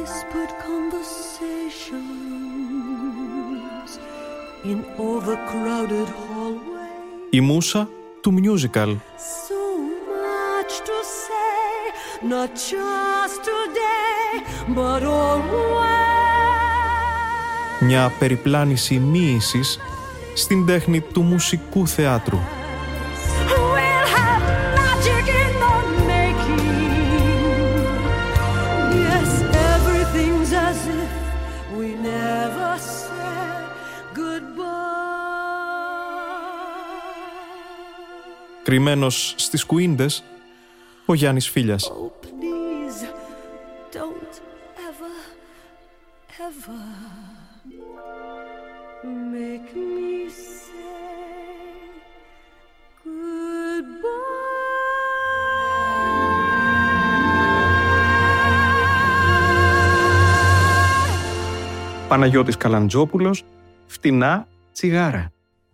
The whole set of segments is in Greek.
whispered conversations in overcrowded hallways. Η μούσα του musical. So much to say, not just today, but always. Μια περιπλάνηση μοίησης στην τέχνη του μουσικού θεάτρου. Κρυμμένος στις κουίντες, ο Γιάννης Φίλιας. Oh, please, don't ever, ever make me say goodbye. Παναγιώτης Καλαντζόπουλος, φτηνά τσιγάρα.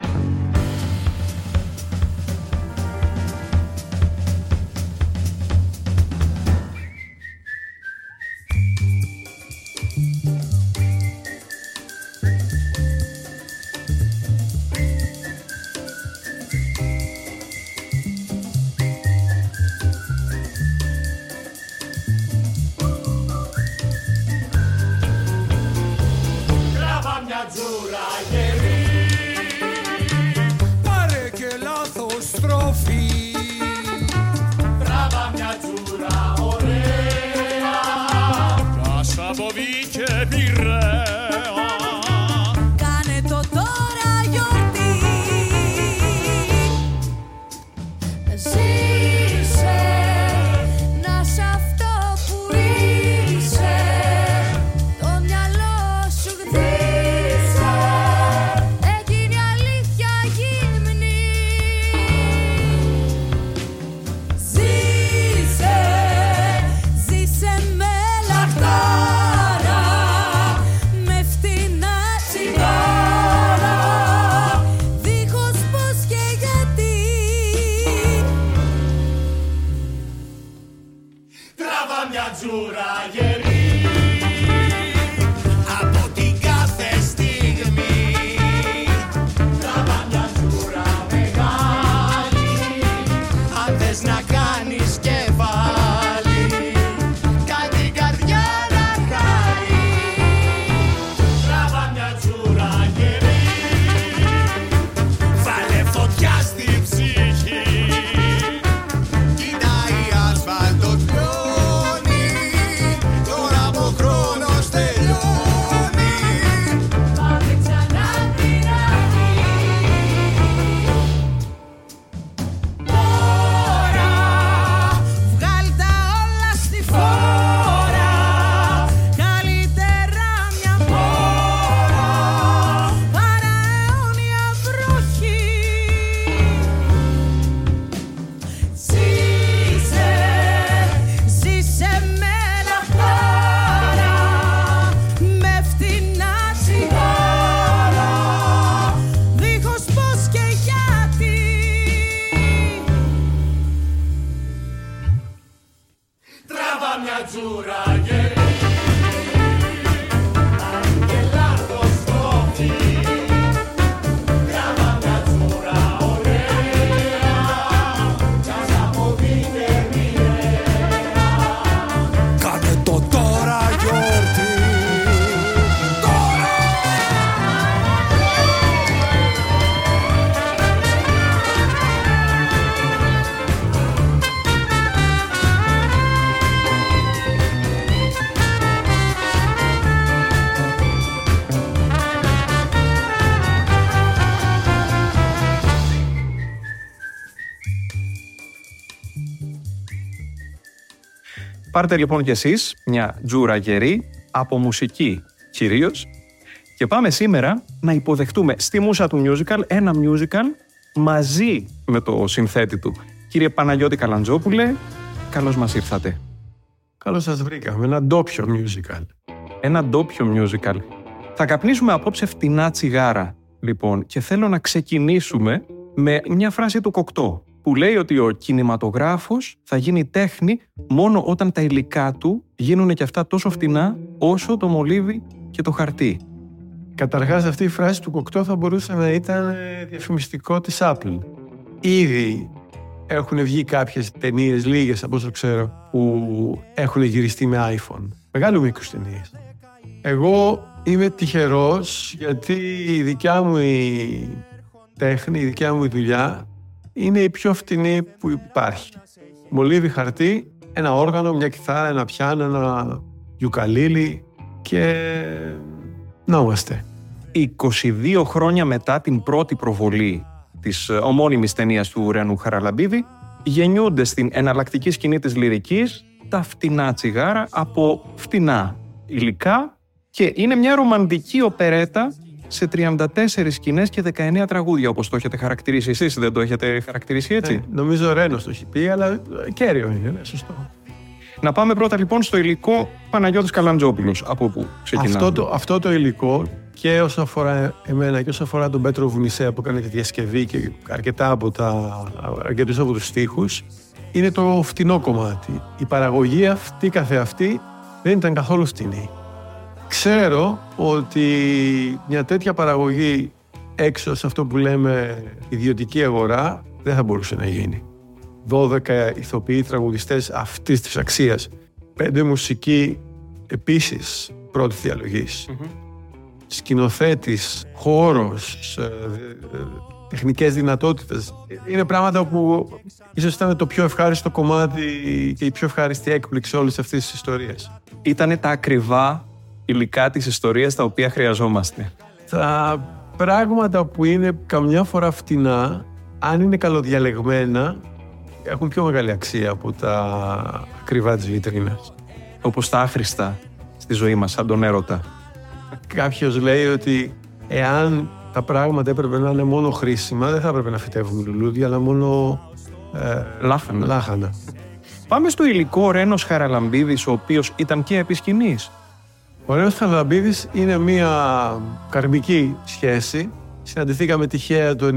Πάρτε λοιπόν κι εσείς μια τζούρα γερή, από μουσική κυρίως, και πάμε σήμερα να υποδεχτούμε στη μούσα του musical ένα musical μαζί με το συνθέτη του. Κύριε Παναγιώτη Καλαντζόπουλε, καλώς μας ήρθατε. Καλώς σας βρήκαμε. Ένα ντόπιο musical. Ένα ντόπιο musical. Θα καπνίσουμε απόψε φτηνά τσιγάρα, λοιπόν, και θέλω να ξεκινήσουμε με μια φράση του Κοκτό, που λέει ότι ο κινηματογράφος θα γίνει τέχνη μόνο όταν τα υλικά του γίνουν και αυτά τόσο φτηνά όσο το μολύβι και το χαρτί. Καταρχάς αυτή η φράση του Κοκτό θα μπορούσε να ήταν διαφημιστικό της Apple. Ήδη έχουν βγει κάποιες ταινίες, λίγες από όσο ξέρω, που έχουν γυριστεί με iPhone. Μεγάλου μήκους ταινίες. Εγώ είμαι τυχερός γιατί η δικιά μου η τέχνη, η δικιά μου η δουλειά είναι η πιο φτηνή που υπάρχει. Μολύβι, χαρτί, ένα όργανο, μια κιθάρα, ένα πιάνο, ένα γιουκαλίλι και να είμαστε. 22 χρόνια μετά την πρώτη προβολή της ομώνυμης ταινίας του Ρεανού Χαραλαμπίδη, γεννιούνται στην εναλλακτική σκηνή της λυρικής τα φτηνά τσιγάρα από φτηνά υλικά και είναι μια ρομαντική οπερέτα σε 34 σκηνές και 19 τραγούδια, όπως το έχετε χαρακτηρίσει εσείς. Δεν το έχετε χαρακτηρίσει έτσι? Νομίζω ο Ρένος το έχει πει, αλλά κέριο είναι, σωστό. Να πάμε πρώτα λοιπόν στο υλικό Παναγιώτης Καλαντζόπουλος, από όπου ξεκινάμε. Αυτό το υλικό, και όσον αφορά εμένα και όσον αφορά τον Πέτρο Βουνισέα που έκανε τη διασκευή και αρκετούς από τους στίχους, είναι το φτηνό κομμάτι. Η παραγωγή αυτή καθεαυτή δεν ήταν καθόλου φτηνή. Ξέρω ότι μια τέτοια παραγωγή έξω σε αυτό που λέμε ιδιωτική αγορά δεν θα μπορούσε να γίνει. 12 ηθοποιοί τραγουδιστές αυτής της αξίας, 5 μουσικοί επίσης πρώτης διαλογής, σκηνοθέτης, χώρος, τεχνικές δυνατότητες. Είναι πράγματα που ίσως ήταν το πιο ευχάριστο κομμάτι και η πιο ευχάριστη έκπληξη όλης αυτής της ιστορίας. Ήτανε τα ακριβά υλικά της ιστορίας τα οποία χρειαζόμαστε. Τα πράγματα που είναι καμιά φορά φτηνά, αν είναι καλοδιαλεγμένα, έχουν πιο μεγάλη αξία από τα ακριβά της βιτρίνας. Όπως τα άχρηστα στη ζωή μας, σαν τον έρωτα. Κάποιος λέει ότι εάν τα πράγματα έπρεπε να είναι μόνο χρήσιμα, δεν θα έπρεπε να φυτεύουμε λουλούδια, αλλά μόνο λάχανα. Πάμε στο υλικό Ρένος Χαραλαμπίδης, ο οποίος ήταν και επί σκηνής. Ο Ρένος Χαραλαμπίδης είναι μια καρμική σχέση. Συναντηθήκαμε τυχαία το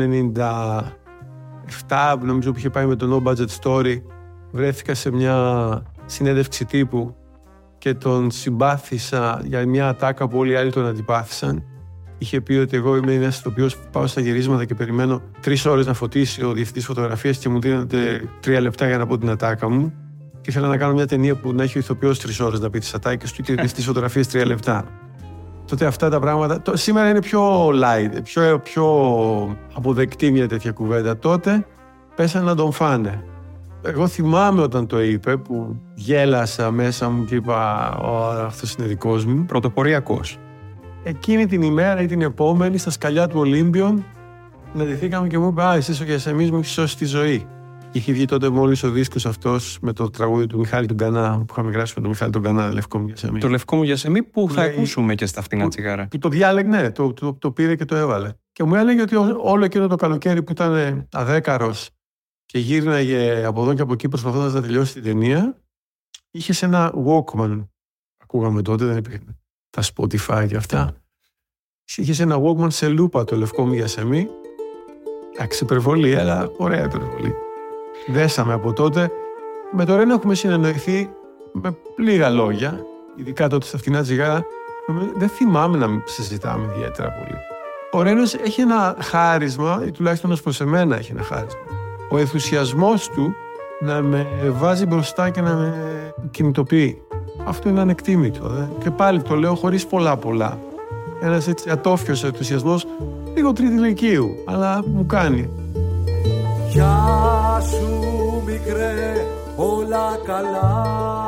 1997, νομίζω που είχε πάει με το No Budget Story. Βρέθηκα σε μια συνέντευξη τύπου και τον συμπάθησα για μια ατάκα που όλοι οι άλλοι τον αντιπάθησαν. Είχε πει ότι εγώ είμαι ένας ηθοποιός που πάω στα γυρίσματα και περιμένω 3 ώρες να φωτίσει ο διευθυντής φωτογραφίας και μου δίνονται 3 λεπτά για να πω την ατάκα μου. Και ήθελα να κάνω μια ταινία που να έχει ο ηθοποιός 3 ώρες να πει τις ατάκες του και ο διευθυντής φωτογραφίας 3 λεπτά. Τότε αυτά τα πράγματα. Σήμερα είναι πιο light, πιο αποδεκτή μια τέτοια κουβέντα. Τότε πέσανε να τον φάνε. Εγώ θυμάμαι όταν το είπε, που γέλασα μέσα μου και είπα αυτός είναι δικός μου. Πρωτοποριακός. Εκείνη την ημέρα ή την επόμενη, στα σκαλιά του Ολύμπιον, συναντηθήκαμε και μου είπε «Εσύ ο Γεσεμής μου έχει σώσει τη ζωή». Και είχε βγει τότε μόλις ο δίσκος αυτός με το τραγούδι του Μιχάλη τον Κανά, που είχαμε γράψει με τον Μιχάλη τον Κανά, «Λευκό μου Γεσεμί». Το «Λευκό μου Γεσεμί» που θα ακούσουμε και στα φτηνά τσιγάρα. Που το διάλεγνε, το πήρε και το έβαλε. Και μου έλεγε ότι όλο εκείνο το καλοκαίρι που ήταν αδέκαρος και γύρναγε από εδώ και από εκεί προσπαθώντας να τελειώσει την ταινία, είχε σε ένα Walkman. Ακούγαμε τότε, δεν υπήρχαν τα Spotify και αυτά. Είχε σε ένα Walkman σε λούπα το «Λευκό μου Γεσεμί». Εντάξει, υπερβολή, αλλά ωραία υπερβολή. Δέσαμε από τότε. Με το Ρένο έχουμε συνεννοηθεί με λίγα λόγια, ειδικά τότε στα φτηνά τσιγάρα. Δεν θυμάμαι να συζητάμε ιδιαίτερα πολύ. Ο Ρένος έχει ένα χάρισμα, ή τουλάχιστον ως προς εμένα έχει ένα χάρισμα. Ο ενθουσιασμός του να με βάζει μπροστά και να με κινητοποιεί. Αυτό είναι ανεκτήμητο. Και πάλι το λέω χωρίς πολλά. Ένας έτσι ατόφιος ενθουσιασμός, λίγο τρίτη λυκείου, αλλά μου κάνει. Γεια σου μικρέ, όλα καλά.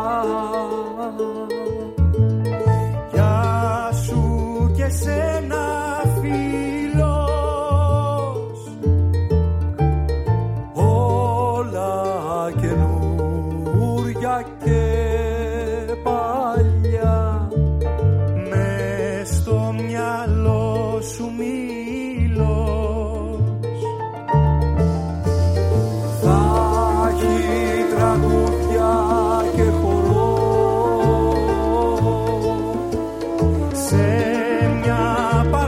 Γεια σου και σένα φίλος. Όλα καινούρια και παλιά, μες στο μυαλό σου μήλος. Θα έχει τραγούδια και χορό σε μια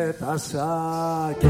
τα σάκι.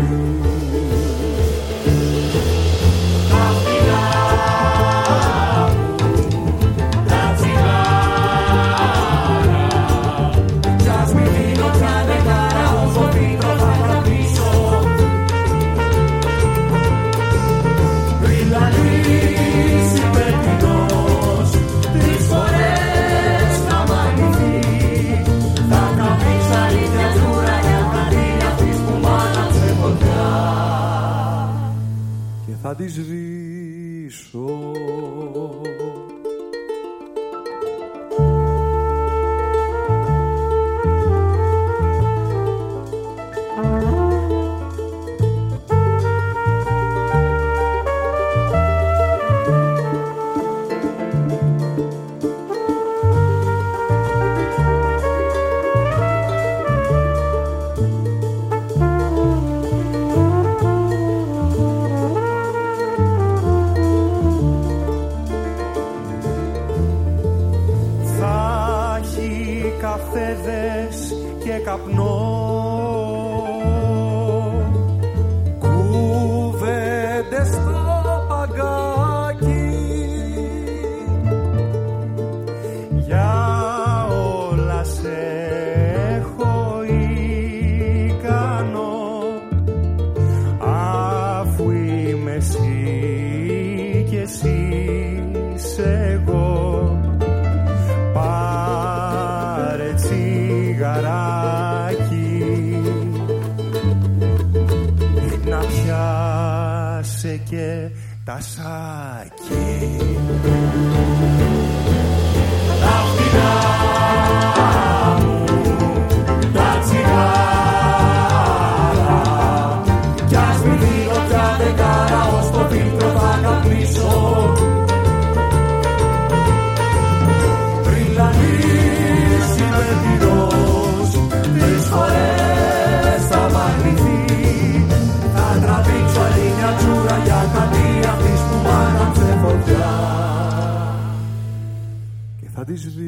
Θα τη σβήσω. Καφέδες και καπνό, κουβέντες στο παγκάκι, για όλα σε έχω ικανό, αφού είμαι εσύ και εσύ είσαι εγώ. Να πιάσε και τα σάκι. Τα φτηνά μου τα τσιγάρα, κι ας μην δίνω πια δεκάρα, ως το φίλτρο θα καπνίσω. Πριν λανίσει με τυρός, 3 φορές θα μ' αρνηθεί. Θα τραβήξω άλλη μια τσούρα για κάτι αυτής που μ' άναψε φωτιά και θα τη σβήσω.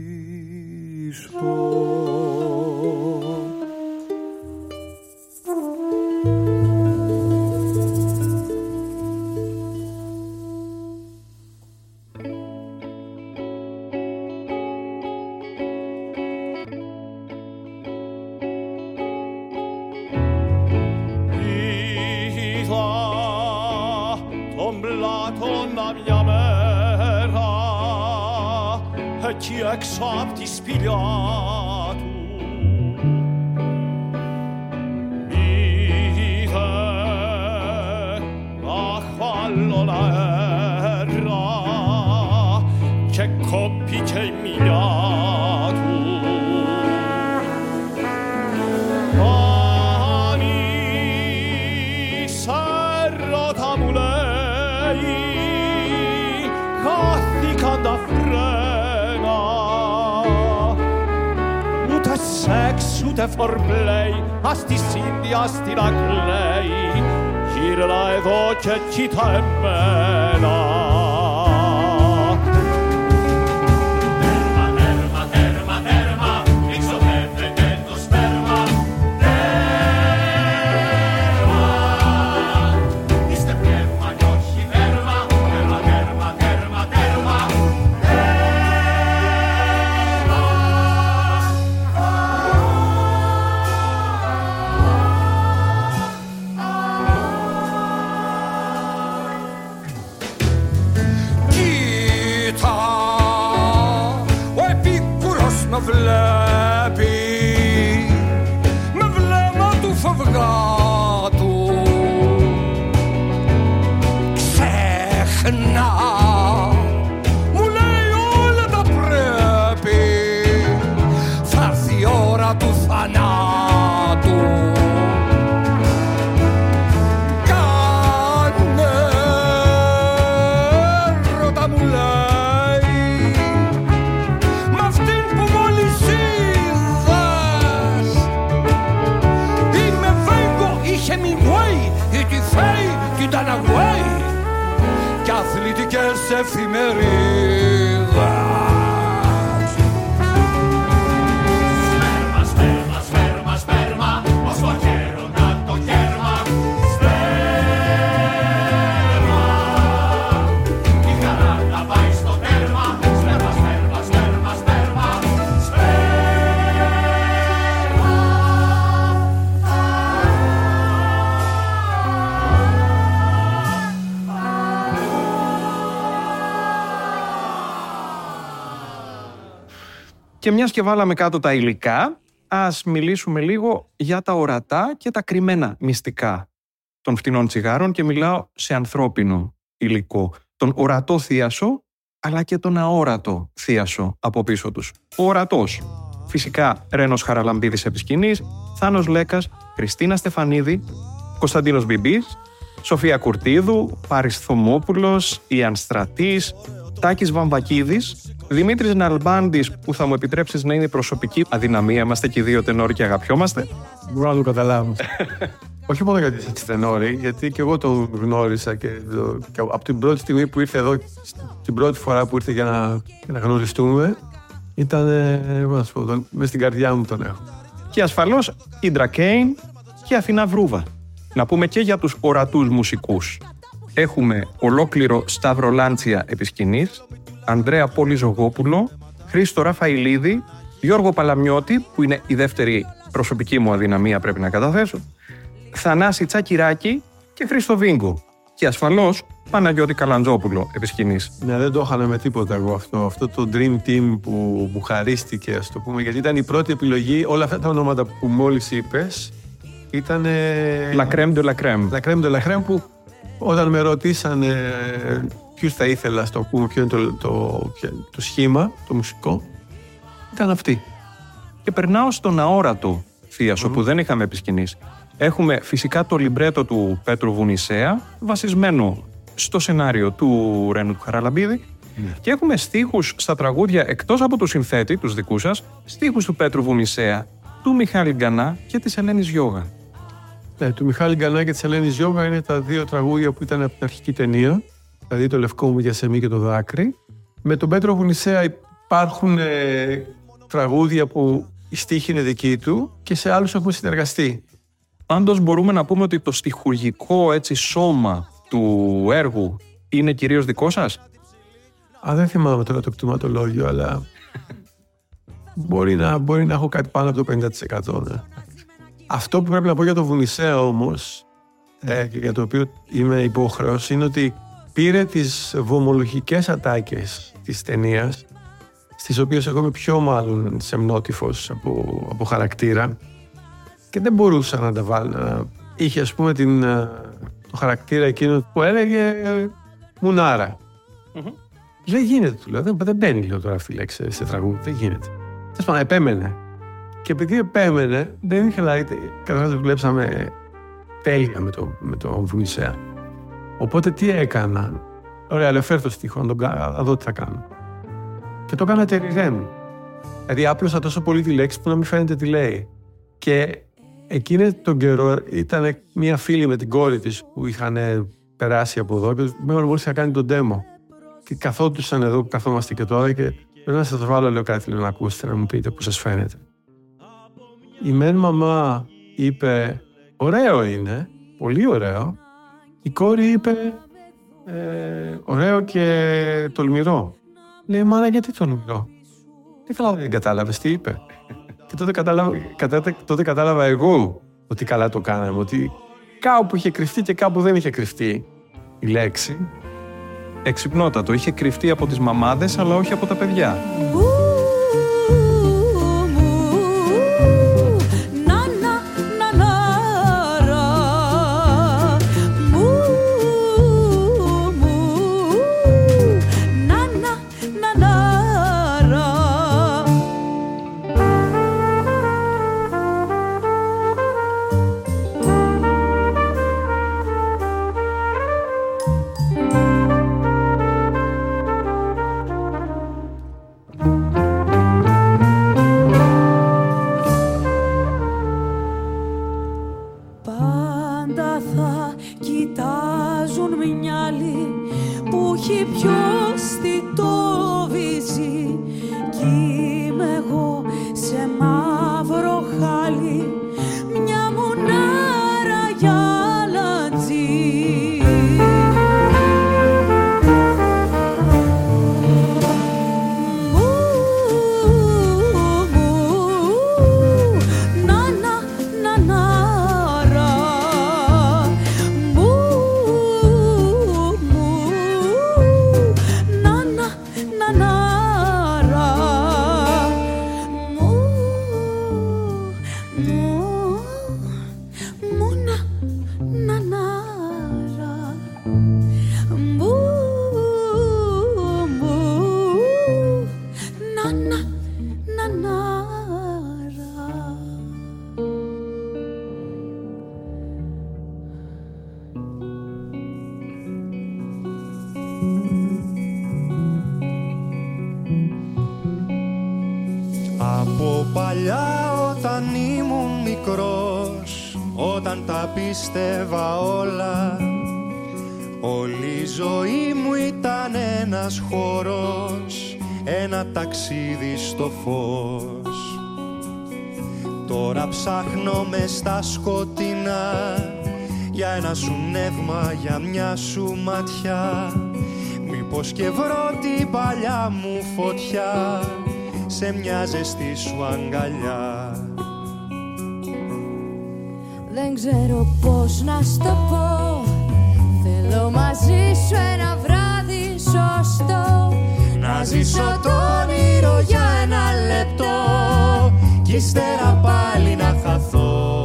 Εκεί έξω απ' τη σπηλιά του είδε αχαλόν αέρα και κόπηκε η μιλιά του. Άνοιξε έρωτα μου λέει, χάθηκαν τα φρένα, σεξ ούτε φορπλέι, ας τη σύνδια στην ακλέει, γύρνα εδώ και κοίτα εμένα. Τέρμα, τέρμα, τέρμα, τέρμα, μην ξοδεύεται το σπέρμα. Τέρμα, είστε πνεύμα κι όχι δέρμα. Τέρμα, τέρμα, τέρμα, τέρμα. Με βλέπει με βλέμμα του φευγάτου, ξέχνα μου λέει όλα τα πρέπει, θα έρθει η ώρα του θανάτου. Κάνε έρωτα μου λέει, ήταν away κι αθλητικές εφημερίδες. Σπέρμα, σπέρμα, σπέρμα, σπέρμα, ως το χέρι Και μιας και βάλαμε κάτω τα υλικά, ας μιλήσουμε λίγο για τα ορατά και τα κρυμμένα μυστικά των φτηνών τσιγάρων και μιλάω σε ανθρώπινο υλικό. Τον ορατό θίασο, αλλά και τον αόρατο θίασο από πίσω τους. Ο ορατός. Φυσικά Ρένος Χαραλαμπίδης επί σκηνής, Θάνος Λέκας, Χριστίνα Στεφανίδη, Κωνσταντίνος Μπιμπής, Σοφία Κουρτίδου, Πάρης Θωμόπουλος, Ιαν Στρατής, Τάκης Βαμβακίδης, Δημήτρης Ναλμπάντης, που θα μου επιτρέψεις να είναι η προσωπική αδυναμία. Είμαστε και οι δύο τενόροι και αγαπιόμαστε. Μπορώ να το καταλάβω. Όχι μόνο γιατί είσαι τενόροι, γιατί και εγώ τον γνώρισα και από την πρώτη στιγμή που ήρθε εδώ, την πρώτη φορά που ήρθε για να γνωριστούμε, ήταν, εγώ να σου πω, μες στην καρδιά μου τον έχω. Και ασφαλώς Ίντρα Κέιν και Αθηνά Βρούβα. Να πούμε και για τους ορατούς μουσικούς. Έχουμε ολόκληρο Σταύρο Λάντσια επί σκηνής, Ανδρέα Πολυζογόπουλο, Χρήστο Ραφαηλίδη, Γιώργο Παλαμιώτη, που είναι η δεύτερη προσωπική μου αδυναμία, πρέπει να καταθέσω, Θανάση Τσακυράκη και Χρήστο Βίγκο. Και ασφαλώς Παναγιώτη Καλαντζόπουλο επί σκηνής. Ναι, δεν το είχα με τίποτα εγώ αυτό το dream team που μου χαρίστηκε, ας το πούμε, γιατί ήταν η πρώτη επιλογή. Όλα αυτά τα ονόματα που μόλις είπες ήταν La crème de la crème. La crème de la crème, που όταν με ρωτήσανε ποιους θα ήθελα στο πούμε, ποιο είναι το σχήμα, το μουσικό, ήταν αυτή. Και περνάω στον αόρατο θίασο που δεν είχαμε επί σκηνής. Έχουμε φυσικά το λιμπρέτο του Πέτρου Βουνισέα, βασισμένο στο σενάριο του Ρένου του Χαραλαμπίδη, και έχουμε στίχους στα τραγούδια, εκτός από του συνθέτη, τους δικούς σας, στίχους του Πέτρου Βουνισέα, του Μιχάλη Γκανά και της Ελένης Γιώγα. Ναι, του Μιχάλη Γκανά και της Ελένης Γιώγα είναι τα δύο τραγούδια που ήταν από την αρχική ταινία, δηλαδή το Λευκό μου για σεμί και το Δάκρυ. Με τον Πέτρο Βουνισέα υπάρχουν τραγούδια που η στίχη είναι δική του και σε άλλους έχουμε συνεργαστεί. Πάντως μπορούμε να πούμε ότι το στιχουργικό έτσι σώμα του έργου είναι κυρίως δικό σας. Δεν θυμάμαι τώρα το κτηματολόγιο, αλλά μπορεί να έχω κάτι πάνω από το 50%. Ναι. Αυτό που πρέπει να πω για το Βουνισέα όμως, και για το οποίο είμαι υπόχρεος, είναι ότι πήρε τις βομολογικές ατάκες της ταινίας, στις οποίες εγώ είμαι πιο μάλλον σεμνότυφος από χαρακτήρα, και δεν μπορούσα να τα βάλω. Είχε, ας πούμε, το χαρακτήρα εκείνο που έλεγε μουνάρα. Δεν γίνεται, του λέω. Δεν μπαίνει, λέω, τώρα αυτή η λέξη σε τραγούδι. Δεν γίνεται. Τέλος πάντων, επέμενε. Και επειδή επέμενε, δεν ήθελα. Καταρχάς, δουλέψαμε τέλεια με τον Βουνισέα. Οπότε τι έκανα. Ωραία, αλλά φέρ' το στίχο, να δω τι θα κάνω. Και το έκανα τεριγέμ. Δηλαδή, άπλωσα τόσο πολύ τη λέξη που να μην φαίνεται τι λέει. Και εκείνη τον καιρό ήταν μια φίλη με την κόρη της που είχαν περάσει από εδώ και μόλις είχα κάνει τον demo. Και καθόντουσαν εδώ που καθόμαστε και τώρα και πρέπει να σας το βάλω, λέω κάτι, λέω, να ακούσετε, να μου πείτε πώς σας φαίνεται. Η μεν μαμά είπε, ωραίο είναι, πολύ ωραίο. Η κόρη είπε, ωραίο και τολμηρό. Λέει, μάνα, γιατί τολμηρό? Δεν κατάλαβες τι είπε. Και τότε κατάλαβα εγώ ότι καλά το κάναμε, ότι κάπου είχε κρυφτεί και κάπου δεν είχε κρυφτεί η λέξη. Εξυπνότατο, είχε κρυφτεί από τις μαμάδες, αλλά όχι από τα παιδιά. Από παλιά όταν ήμουν μικρός, όταν τα πίστευα όλα, όλη η ζωή μου ήταν ένας χώρος, ένα ταξίδι στο φως. Τώρα ψάχνω μες στα σκοτεινά για ένα σου νεύμα, για μια σου ματιά, μήπως και βρω την παλιά μου φωτιά σε μια ζεστή σου αγκαλιά. Δεν ξέρω πώς να στο πω, θέλω μαζί σου ένα βράδυ σωστό, να ζήσω το όνειρο για ένα λεπτό κι ύστερα πάλι να χαθώ.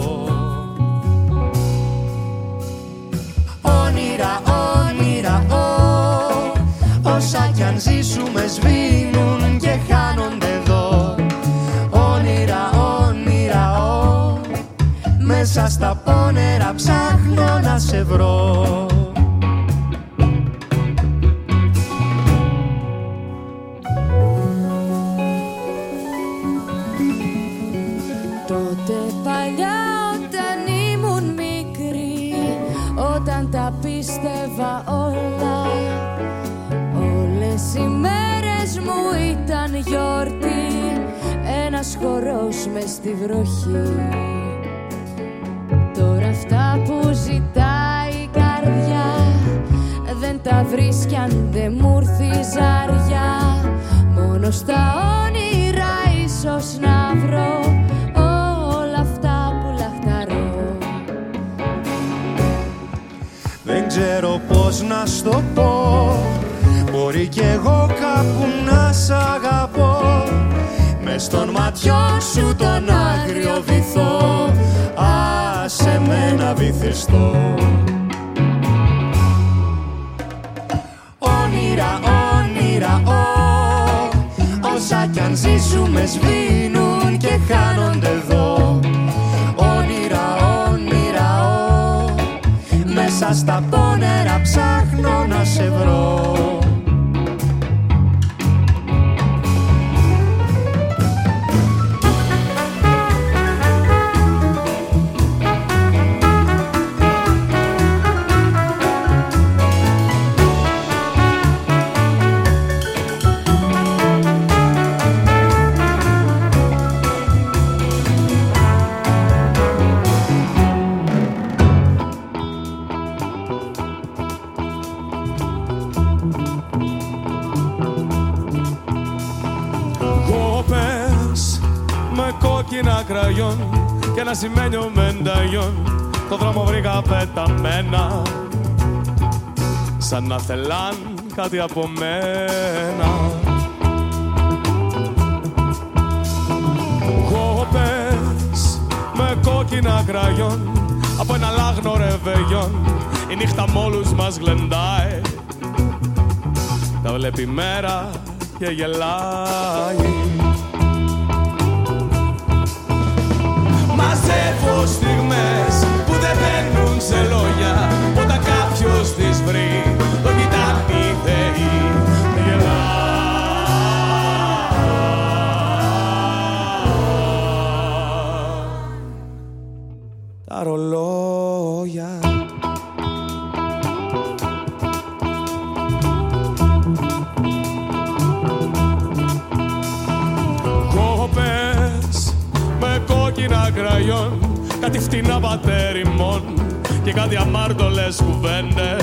Όνειρα, όνειρα, όσα κι αν ζήσουμε σβήνουν και χάνονται εδώ. Όνειρα, όνειρα, μέσα στα πόνερα ψάχνω να σε βρω. Τότε παλιά όταν ήμουν μικρή, όταν τα πίστευα όλα, όλες οι μέρες μου ήταν γιορτή, ένας χορός μες στη βροχή. Τώρα αυτά που ζητάει η καρδιά δεν τα βρίσκει αν δεν μου έρθει ζαριά. Μόνο στα όνειρα ίσως να βρω όλα αυτά που λαχταρώ. Δεν ξέρω πώς να στο πω, μπορεί κι εγώ κάπου να σ' αγαπώ, μες στον ματιό σου τον άγριο βυθό, άσε με να βυθιστώ. Όνειρα, όνειρα, όσα κι αν ζήσουμε σβήνουν και χάνονται εδώ. Όνειρα, όνειρα, μέσα στα πόνερα ψάχνω να σε βρω. Κόκκινα κραγιόν και ένα σημαίνιο μενταγιόν, το δρόμο βρήκα πεταμένα, σαν να θέλαν κάτι από μένα. Κόπες με κόκκινα κραγιόν, από ένα λάγνο ρεβεγιόν, η νύχτα μ' όλους μας γλεντάει, τα βλέπει η μέρα και γελάει. Μαζεύω στιγμές που δεν μπαίνουν σε λόγια, όταν κάποιος τις βρει, το κοιτάει η θεή και γελάει. Τα ρολόγια κόκκινα κραγιόν, κάτι φτηνά πατέρημον και κάτι αμάρτωλες κουβέντες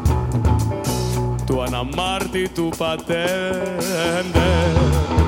του αναμάρτητου πατέντες.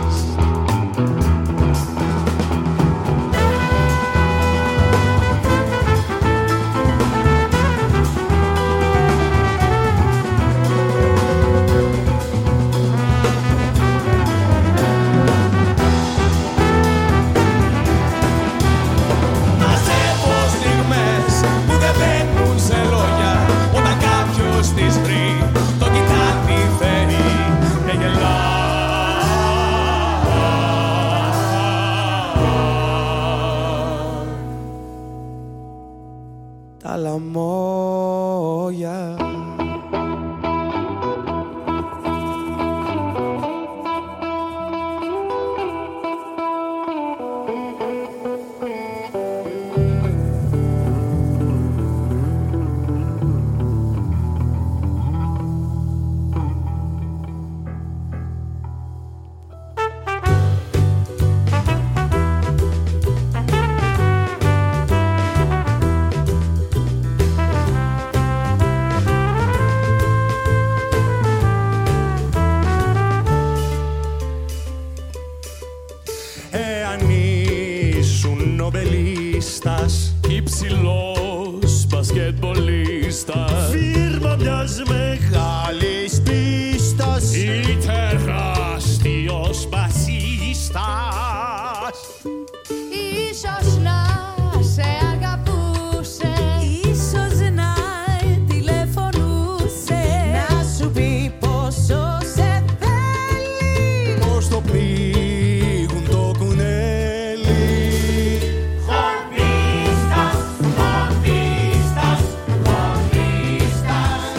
Τις βρει, το κοιτάει η θεή και γελάει. Τα λαμόγια. νομπελίστας, υψηλός μπασκετμπολίστας, φίρμα μιας μεγάλης πίστας ή τεράστιος μπασίστας. Ίσως να σε αγαπούσε, ίσως να τηλεφωνούσε, να σου πει πόσο σε θέλει, Πώς το πλήγουν το κουνέλι. Χορπίστας, χορπίστας, χορπίστας.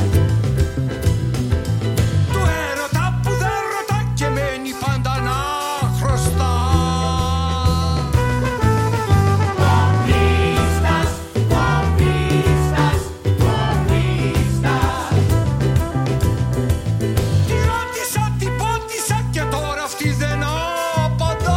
Του έρωτα που δεν ρωτά και μένει πάντα να χρωστά. Χορπίστας, χορπίστας, χορπίστας. Τη ρώτησα, την πότισα και τώρα αυτή δεν απαντά.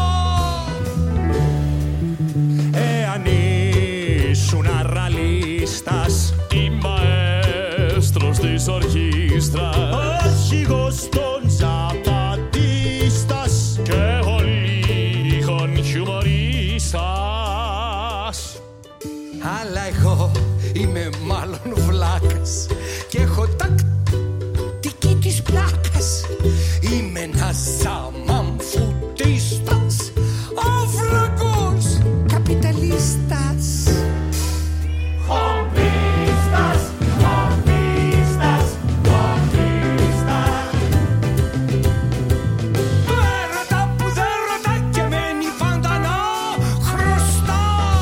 Εάν ήσουν αραλίστας, ή μαέστρος της ορχήστρας αρχηγός των ζαπατίστας και ο λίγων χιουμορίστας. Αλλά εγώ είμαι μάλλον βλάκας και έχω τακτική της πλάκας. Είμαι ένας σαμαμφουτίστας, αυλακός καπιταλίστας. Χορπίστας, χορπίστας, χορπίστας. Του έρωτα που δεν ρωτά και μένει πάντα να χρωστά.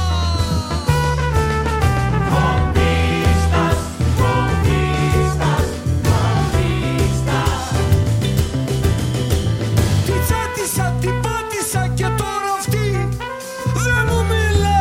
Χορπίστας, χορπίστας, χορπίστας. Την τσάτισα, την πάτησα και τώρα αυτή δεν μου μιλά.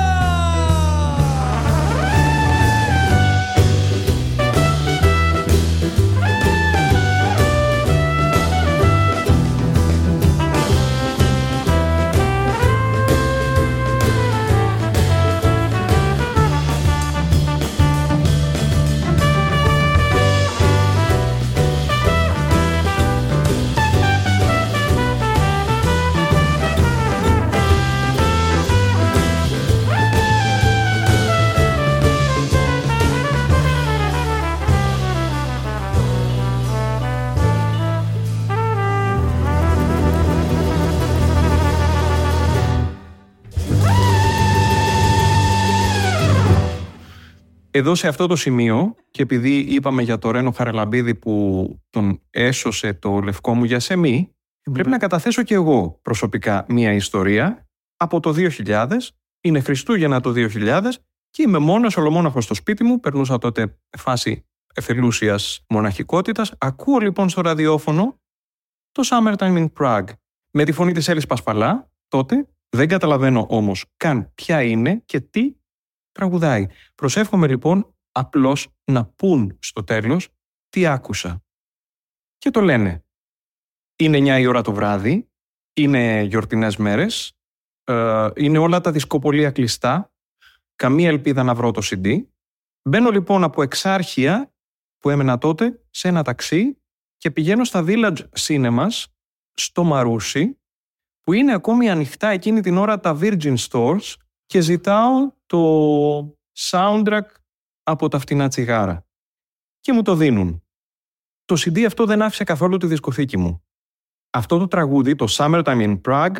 Εδώ σε αυτό το σημείο, και επειδή είπαμε για το Ρένο Χαραλαμπίδη που τον έσωσε το λευκό μου γιασεμί, πρέπει να καταθέσω και εγώ προσωπικά μία ιστορία από το 2000. Είναι Χριστούγεννα το 2000 και είμαι μόνος, ολομόναχος στο σπίτι μου. Περνούσα τότε φάση εθελούσιας μοναχικότητας. Ακούω λοιπόν στο ραδιόφωνο το Summertime in Prague με τη φωνή της Έλλης Πασπαλά τότε. Δεν καταλαβαίνω όμως καν ποια είναι και τι τραγουδάει. Προσεύχομαι λοιπόν απλώς να πούν στο τέλος τι άκουσα. Και το λένε. Είναι 9 η ώρα το βράδυ, είναι γιορτινές μέρες, είναι όλα τα δισκοπολία κλειστά, καμία ελπίδα να βρω το CD. Μπαίνω λοιπόν από Εξάρχεια που έμενα τότε σε ένα ταξί και πηγαίνω στα Village Cinemas στο Μαρούσι, που είναι ακόμη ανοιχτά εκείνη την ώρα τα Virgin Stores, και ζητάω το soundtrack από τα φτηνά τσιγάρα. Και μου το δίνουν. Το CD αυτό δεν άφησε καθόλου τη δισκοθήκη μου. Αυτό το τραγούδι, το Summertime in Prague,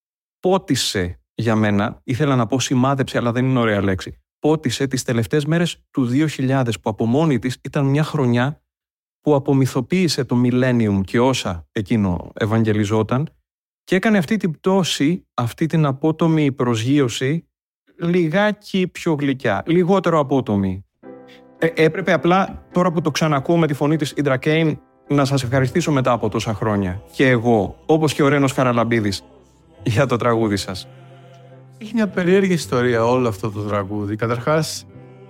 πότισε για μένα, ήθελα να πω σημάδεψε, αλλά δεν είναι ωραία λέξη, πότισε τις τελευταίες μέρες του 2000, που από μόνη της ήταν μια χρονιά που απομυθοποίησε το Millennium και όσα εκείνο ευαγγελιζόταν και έκανε αυτή την πτώση, αυτή την απότομη προσγείωση λιγάκι πιο γλυκιά, λιγότερο απότομη. Έπρεπε απλά, τώρα που το ξανακούω με τη φωνή της Indra Cain, να σας ευχαριστήσω μετά από τόσα χρόνια. Και εγώ, όπως και ο Ρένος Χαραλαμπίδης, για το τραγούδι σας. Έχει μια περίεργη ιστορία όλο αυτό το τραγούδι. Καταρχάς,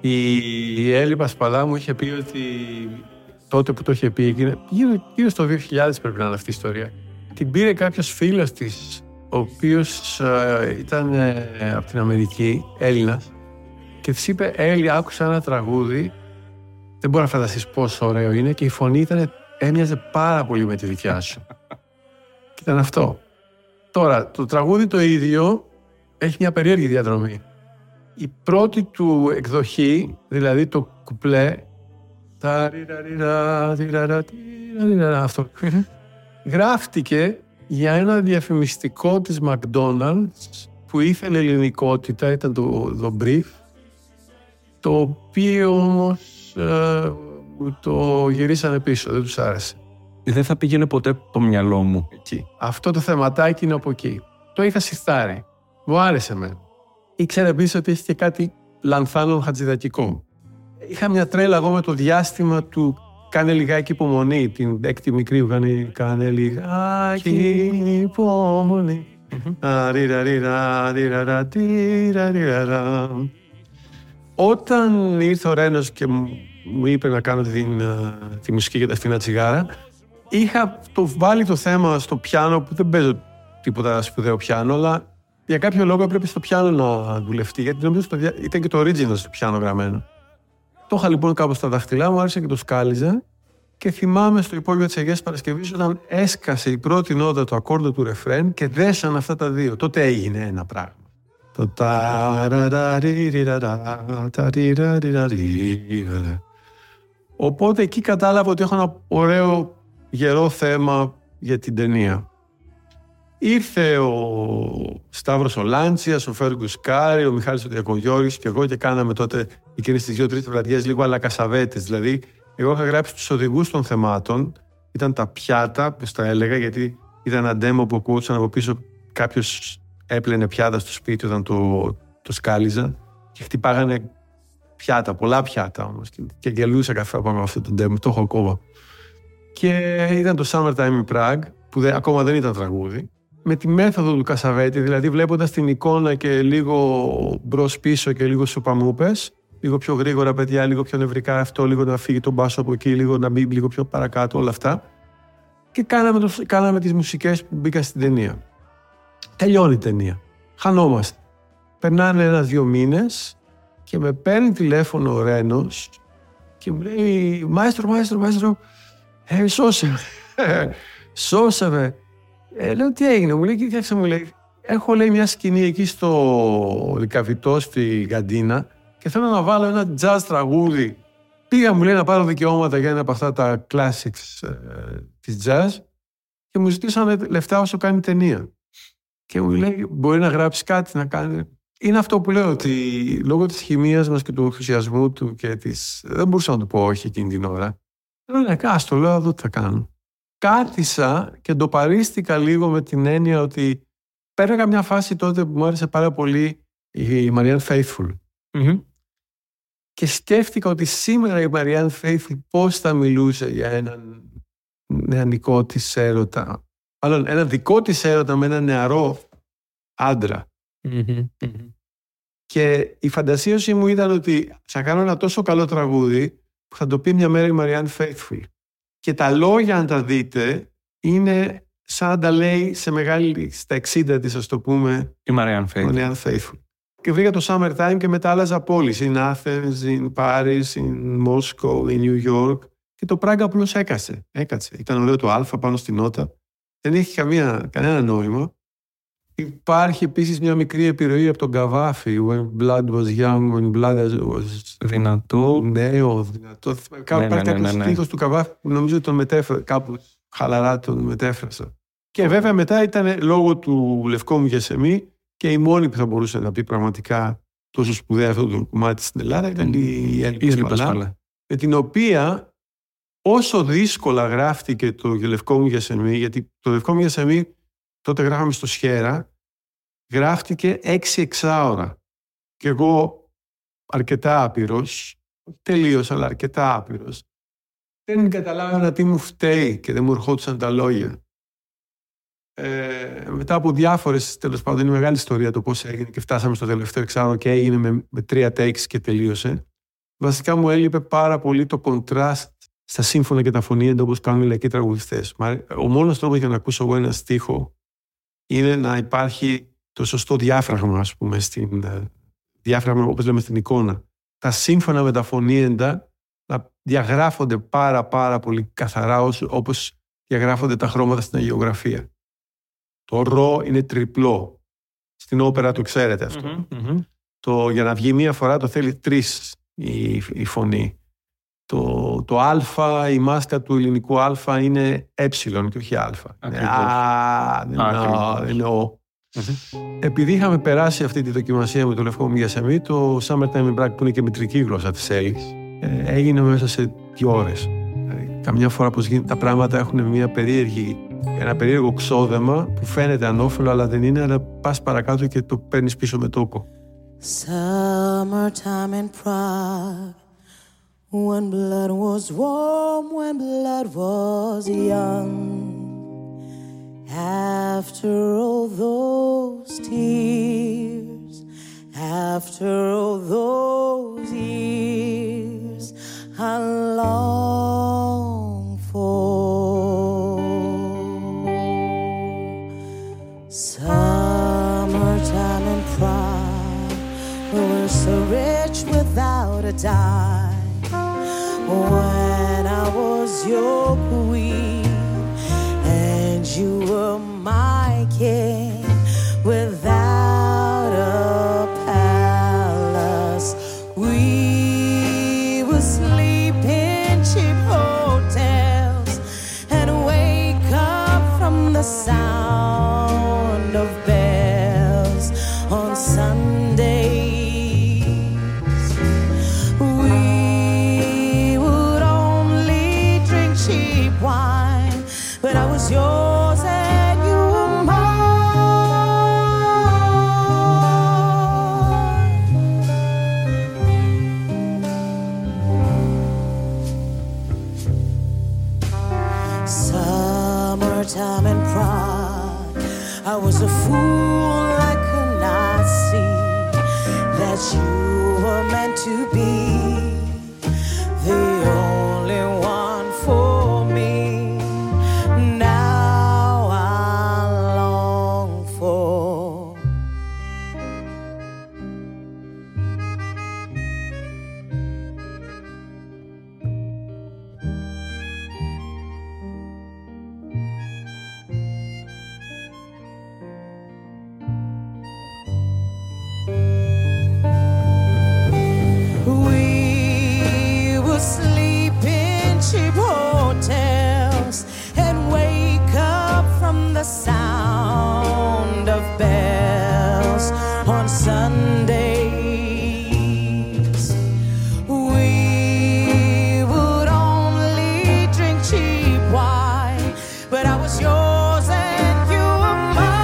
η Έλλη Πασπαλά μου είχε πει ότι τότε που το είχε πει, γύρω στο 2000 πρέπει να είναι αυτή η ιστορία, την πήρε κάποιος φίλος της, ο οποίος ήταν από την Αμερική, Έλληνας, και της είπε: Έλλη, άκουσα ένα τραγούδι, δεν μπορώ να φανταστείς πόσο ωραίο είναι, και η φωνή έμοιαζε πάρα πολύ με τη δικιά σου. Και ήταν αυτό. Τώρα, το τραγούδι το ίδιο έχει μια περίεργη διαδρομή. Η πρώτη του εκδοχή, δηλαδή το κουπλέ, αυτό, γράφτηκε για ένα διαφημιστικό της McDonald's που ήθελε ελληνικότητα, ήταν το brief, το οποίο όμως το γυρίσανε πίσω, δεν τους άρεσε. Δεν θα πήγαινε ποτέ το μυαλό μου εκεί. Αυτό το θεματάκι είναι από εκεί. Το είχα συρθάρει. Μου άρεσε με. Ήξερα επίσης ότι έχει και κάτι λανθάνων χατζηδακικό. Είχα μια τρέλα εγώ με το διάστημα του «Κάνε λιγάκι υπομονή», την έκτη μικρή που κάνει «Κάνε λιγάκι υπομονή». Όταν ήρθε ο Ρένος και μου είπε να κάνω τη μουσική για τα φθηνά τσιγάρα, είχα βάλει το θέμα στο πιάνο, που δεν παίζω τίποτα σπουδαίο πιάνο, αλλά για κάποιο λόγο έπρεπε στο πιάνο να δουλευτεί, γιατί νομίζω ήταν και το original στο πιάνο γραμμένο. Το είχα λοιπόν κάπου στα δάχτυλά μου, άρχισα και το σκάλιζα και θυμάμαι στο υπόγειο της Αγίας Παρασκευής όταν έσκασε η πρώτη νότα το ακόρντο του ρεφρέν και δέσαν αυτά τα δύο. Τότε έγινε ένα πράγμα. Το οπότε εκεί κατάλαβα ότι έχω ένα ωραίο γερό θέμα για την ταινία. Ήρθε ο Σταύρος ο Λάντσιας, ο Φέργκους Κάρη, ο Μιχάλης ο Διακογιώρης και εγώ και κάναμε τότε εκείνες τις 2-3 βραδιές λίγο αλακασαβέτες. Δηλαδή, εγώ είχα γράψει τους οδηγούς των θεμάτων, ήταν τα πιάτα, που τα έλεγα, γιατί ήταν ένα demo που ακούγονταν από πίσω, κάποιος έπλαινε πιάτα στο σπίτι όταν το σκάλιζα και χτυπάγανε πιάτα, πολλά πιάτα όμως. Και γελούσα κάθε φορά από αυτό το demo, το έχω ακόμα. Και ήταν το Summertime in Prague, που ακόμα δεν ήταν τραγούδι, με τη μέθοδο του Κασαβέτη, δηλαδή βλέποντας την εικόνα και λίγο μπρος-πίσω και λίγο σουπαμούπες, λίγο πιο γρήγορα παιδιά, λίγο πιο νευρικά αυτό, λίγο να φύγει τον μπάσο από εκεί, λίγο να μπει λίγο πιο παρακάτω, όλα αυτά. Και κάναμε τις μουσικές που μπήκαν στην ταινία. Τελειώνει η ταινία. Χανόμαστε. Περνάνε 1-2 μήνες και με παίρνει τηλέφωνο ο Ρένος και μου λέει «Μάεστρο, σώσε με». Λέω «Τι έγινε?» Μου λέει «Κοίταξε», μου λέει «Έχω λέει μια σκηνή εκεί στο Λικαβιτό στη Γαντίνα και θέλω να βάλω ένα jazz τραγούδι». Πήγα, μου λέει, να πάρω δικαιώματα για ένα από αυτά τα classics της jazz και μου ζητήσανε λεφτά όσο κάνει ταινία. Και μου λέει «Μπορεί να γράψει κάτι, να κάνει». Είναι αυτό που λέω, ότι λόγω της χημείας μας και του ενθουσιασμού του και δεν μπορούσα να του πω όχι εκείνη την ώρα. Λέω «Άστο», λέω, «δω τι θα κάνω». Κάθισα και το παρίστηκα λίγο με την έννοια ότι πέραγα μια φάση τότε που μου άρεσε πάρα πολύ η Marianne Faithfull. Mm-hmm. Και σκέφτηκα ότι σήμερα η Marianne Faithfull πώς θα μιλούσε για έναν νεανικό της έρωτα. Μάλλον ένα δικό της έρωτα με έναν νεαρό άντρα. Mm-hmm. Και η φαντασίωση μου ήταν ότι θα κάνω ένα τόσο καλό τραγούδι που θα το πει μια μέρα η Marianne Faithfull. Και τα λόγια, αν τα δείτε, είναι σαν να τα λέει στα 60 της, ας το πούμε, η Marianne Faithfull. Και βρήκα το Summertime και μετά άλλαζα πόλεις. In Athens, in Paris, in Moscow, in New York. Και το Πράγκα απλώς έκατσε. Ήταν ωραίο το α πάνω στη νότα. Δεν έχει κανένα νόημα. Υπάρχει επίσης μια μικρή επιρροή από τον Καβάφη. When blood was young, when blood was... Δυνατό. Νέο, δυνατό. Υπάρχει κάποιος στίχος του Καβάφη που νομίζω τον μετέφερα. Κάπου χαλαρά τον μετέφρασα. Και βέβαια μετά ήταν λόγω του Λευκό μου Γεσεμί και η μόνη που θα μπορούσε να πει πραγματικά τόσο σπουδαία αυτό το κομμάτι στην Ελλάδα ήταν η Έλβη Πασπαλά, με την οποία όσο δύσκολα γράφτηκε το Λευκό μου Γεσεμί, γιατί το Λευκό μου Γεσεμί τότε γράφαμε στο Σχέρα, γράφτηκε 6 εξάωρα. Και εγώ αρκετά άπειρος, τελείως αλλά αρκετά άπειρος, δεν καταλάβαινα τι μου φταίει και δεν μου ερχόντουσαν τα λόγια. Μετά από διάφορες, τέλος πάντων, είναι μεγάλη ιστορία το πώς έγινε και φτάσαμε στο τελευταίο εξάωρο και έγινε με 3 takes και τελείωσε. Βασικά μου έλειπε πάρα πολύ το contrast στα σύμφωνα και τα φωνήεντα όπως κάνουν οι λαϊκοί τραγουδιστές. Ο μόνος τρόπος για να ακούσω εγώ ένα στίχο είναι να υπάρχει το σωστό διάφραγμα, ας πούμε, διάφραγμα όπως λέμε στην εικόνα. Τα σύμφωνα με τα φωνήεντα να διαγράφονται πάρα πολύ καθαρά όπως διαγράφονται τα χρώματα στην αγιογραφία. Το ρο είναι τριπλό. Στην όπερα το ξέρετε αυτό. Για να βγει μία φορά το θέλει 3 η φωνή. Το α, η μάσκα του ελληνικού α είναι ε και όχι α. Δεν είναι ο. Επειδή είχαμε περάσει αυτή τη δοκιμασία με το Λευκό Μου Γιασεμί, το Summertime in Prague, που είναι και μητρική γλώσσα της Έλλης, έγινε μέσα σε 2 ώρες. Δηλαδή, καμιά φορά πως γίνεται, τα πράγματα έχουν ένα περίεργο ξόδεμα που φαίνεται ανώφελο, αλλά δεν είναι, αλλά πας παρακάτω και το παίρνεις πίσω με τόκο. Summertime in Prague, when blood was warm, when blood was young. After all those tears, after all those years, I long for summertime in Prague. We were so rich without a dime. When I was your queen and you were my king, without a palace, we would sleep in cheap hotels and wake up from the sound of bells on Sundays. We would only drink cheap wine, but I was yours and you were mine. Summertime in Prague, I was a fool, I could not see that you were meant to be the only one for me. Now I long for we would sleep in cheap hotels and wake up from the sound of bells on Sundays. We would only drink cheap wine, but I was yours and you were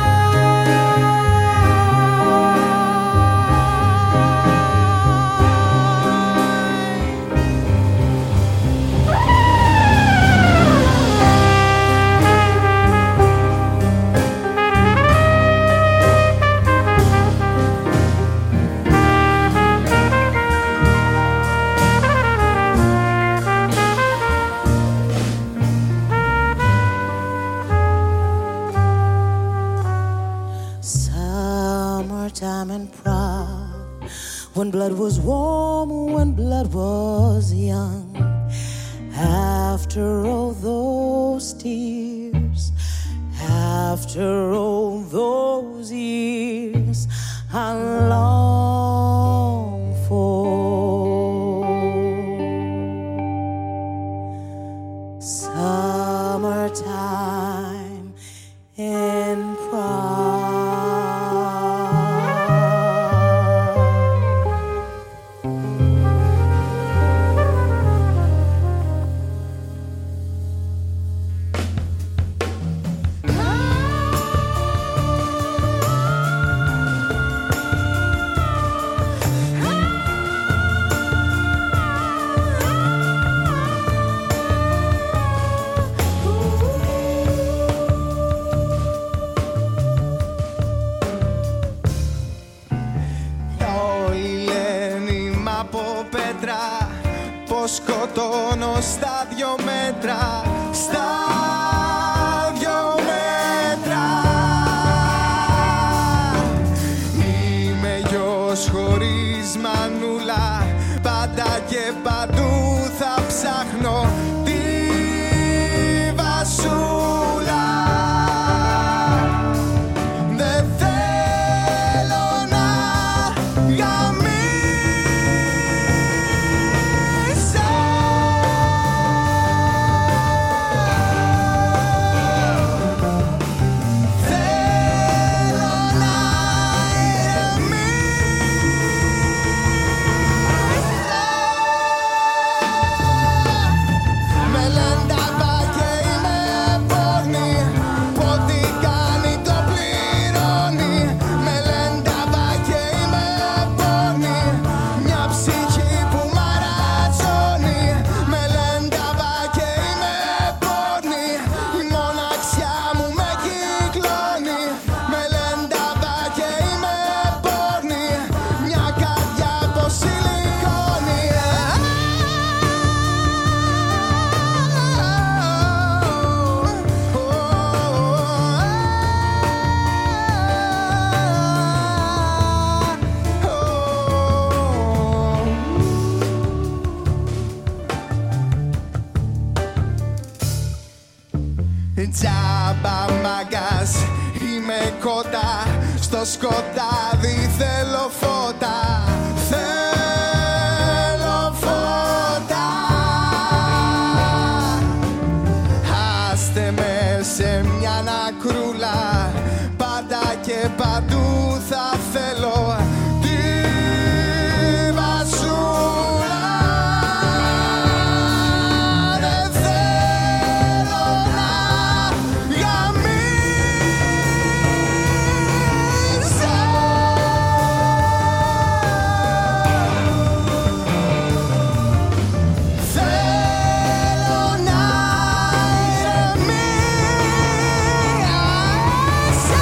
summertime in Prague, when blood was warm, when blood was young. After all those tears, after all those years, I long for summertime in Prague. Σκοτώνω στα 2 μέτρα, στα 2 μέτρα. Είμαι γιος χωρίς μανούλα, πάντα και παντού θα ψάχνω τη βασούλα. Δεν θέλω σκοτάδι θέλω φώτα. Θέλω φώτα. Άστε με σε μια νακρούλα, πάντα και παντού θα θέλω τη βασούλα. Δεν θέλω να γαμίσω. Θέλω να ηρεμήσω.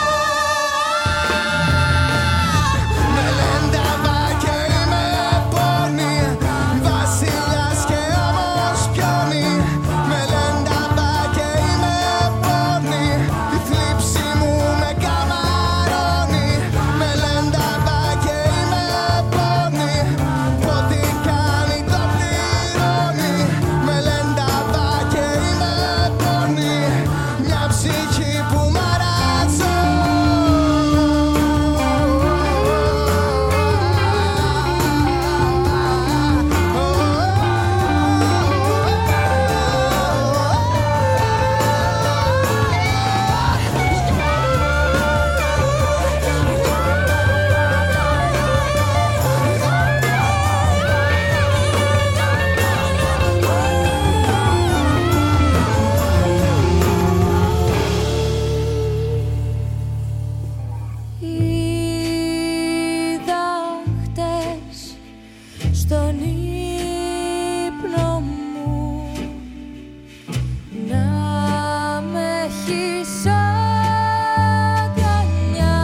Με λένε τα βάκια είμαι πόνη, βασιλιάς και όμως πιόνι. Με λένε τα βάκια είμαι πόνη, η θλίψη μου με καμαρώνει. Με λένε τα βάκια είμαι πόνη, ό,τι κάνει το πληρώνει. Με λένε τα βάκια είμαι πόνη, μια ψυχή που είδα χτες στον ύπνο μου να με έχεις αγκαλιά.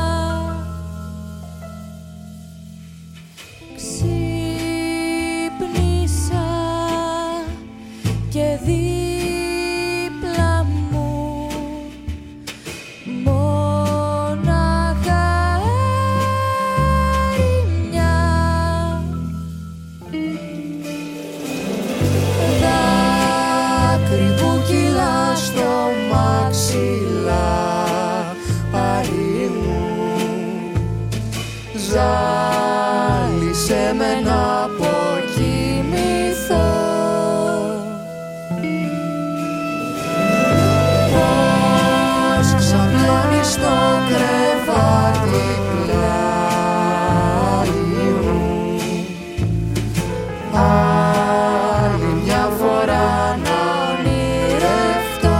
Ξύπνησα και δίπλα μου μόναχα ερημιά. Δάκρυ που κυλά στο μαξιλάρι μου, ζάλισε με να αποκοιμηθώ. Πώς ξαπλώνεις στο κρεβάτι πλάι μου, άλλη μια φορά να ονειρευτώ.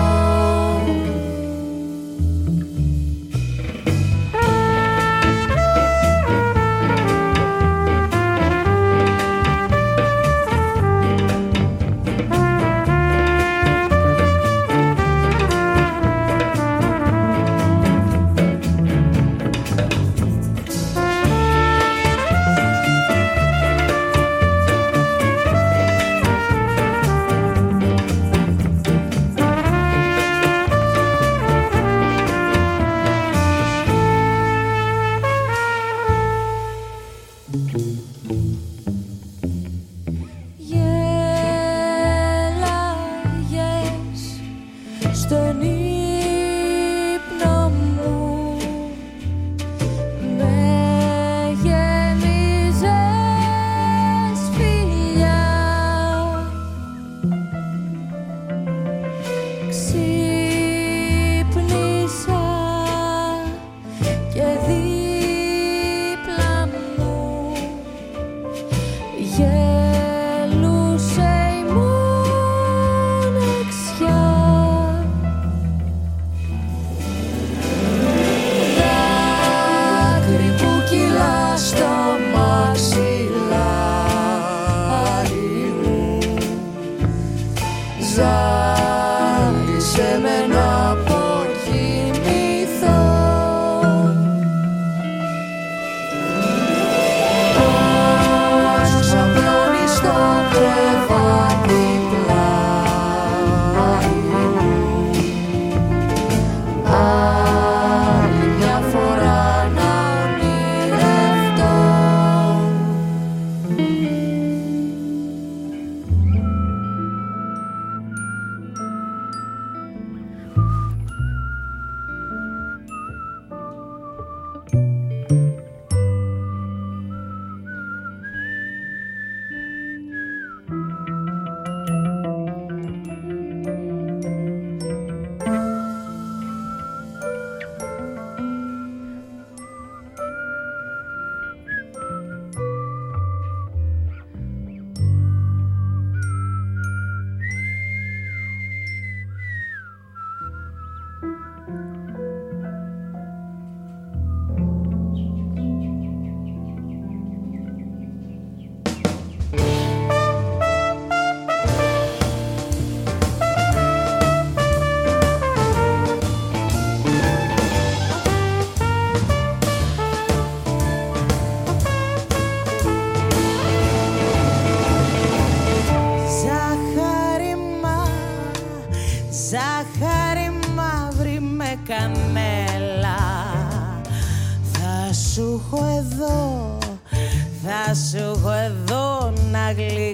έχω εδώ, θα σου έχω εδώ να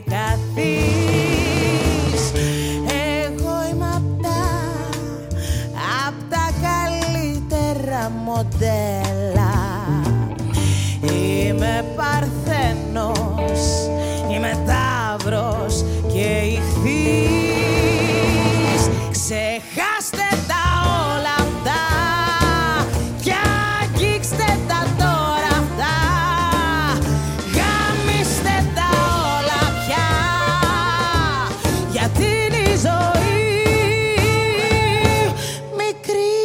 γλυκαθείς. Εγώ είμαι απ' τα καλύτερα μοντέλα. Είμαι Παρθένος, είμαι Ταύρος και Ιχθύς. Ξεχάστε τα όλα αυτά και αγγίξτε τα τώρα αυτά. Γαμίστε τα όλα πια, γιατί είναι η ζωή μικρή.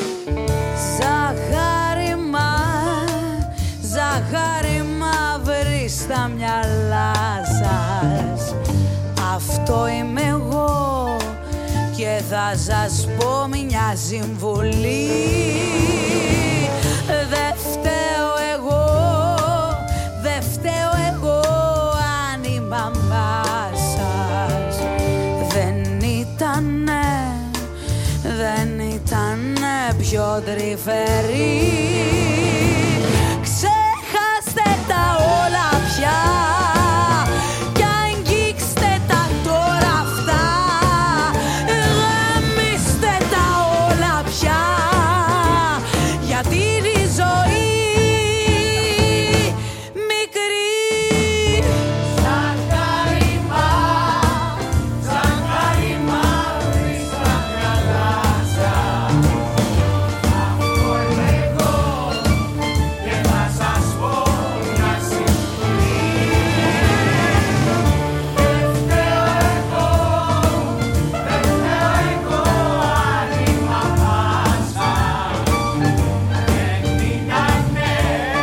Ζάχαρη μαύρη στα μυαλά σας. Αυτό είμαι εγώ και θα σας πω μια συμβουλή. Δεν φταίω εγώ αν η μαμά σας δεν ήτανε πιο τρυφερή. Ξέχαστε τα όλα πια κι αγγίξτε τα τώρα αυτά. Γαμίστε τα όλα πια, γιατί είναι η ζωή μικρή. Ζάχαρη μαύρη στα μυαλά σας. Αυτό είμαι εγώ και θα σας πω μια συμβουλή. Δεν φταίω εγώ αν η μαμά σας δεν ήτανε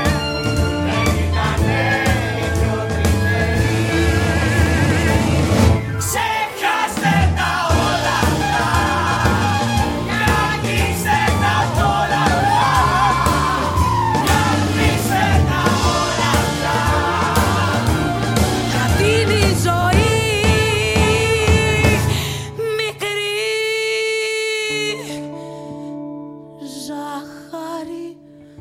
πιο τρυφερή. Ξεχάστε τα όλα αυτά και αγγίξτε τα τώρα αυτά. Γαμίστε τα όλα αυτά, γιατί είναι η ζωή μικρή. Ζάχαρη